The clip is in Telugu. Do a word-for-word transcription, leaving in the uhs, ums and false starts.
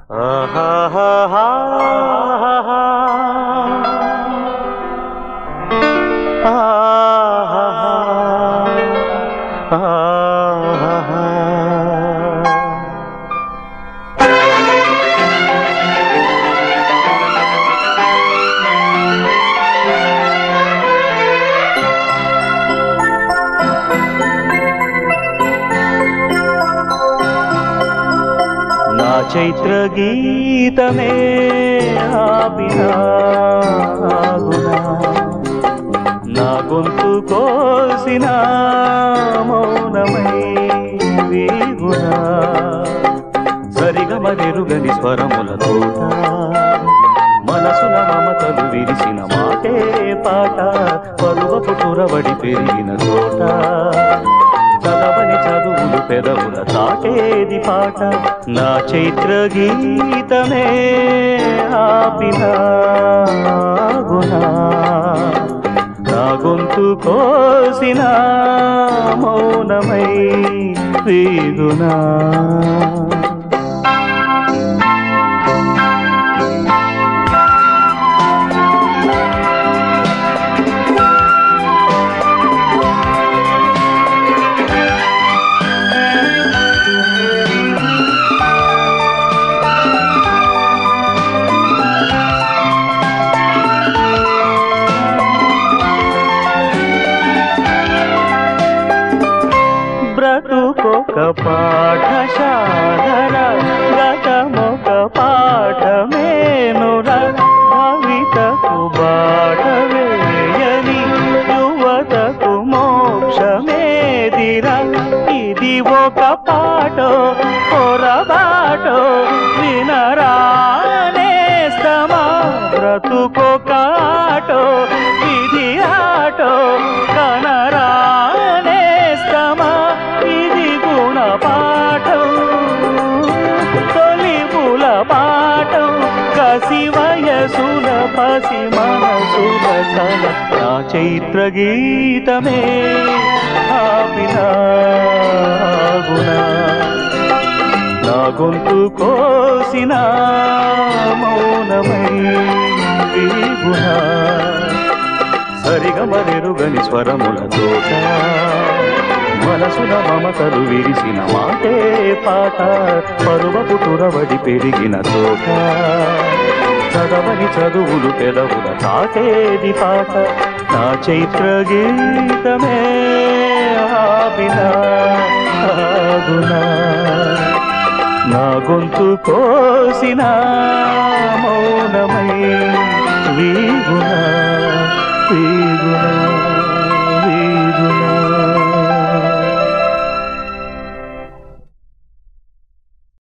చైత్ర గీతమే ఆపినాగునా నా గొంతు కోసిన మౌనమై వీగునా సరిగమనెరుగని స్వరములతో మనసున మమతలు విరిసిన మాటే పాట పరువపు తురవడి పెరిగిన చోట చదవని చదువులు పెదవుల తాటేది పాట నా చైత్ర గీతమే ఆపినాగునా నా గొంతు కోసిన మౌనమై వీగునా బ్రతుకొక పాఠశాల గతమొక పాఠమేనుర భవితకు బాటవేయని యువతకు మోక్షమేదిరా ఇది ఒక పాటో పొరబాటో వినరానేస్తమా బ్రతుకొక ఆటో ఇది ఆటో కనరానేస్తమా ఇది గుణ పాఠం తొలిపుల పాఠం కసి వయసుల పసి మనసుల కల నా చైత్ర గీతమే ఆపినాగునా నా గొంతు కోసిన మౌనమై వీగునా సరిగమనెరుగని స్వరములతోట మనసున మమతలు విరిసిన మాటే పాట పరువపు తురవడి పెరిగిన చోట చదవని చదువులు పెదవుల తాటేది పాట నా చైత్ర గీతమే ఆపినాగునా నా గొంతు కోసిన మౌనమై వీగునా వీగునా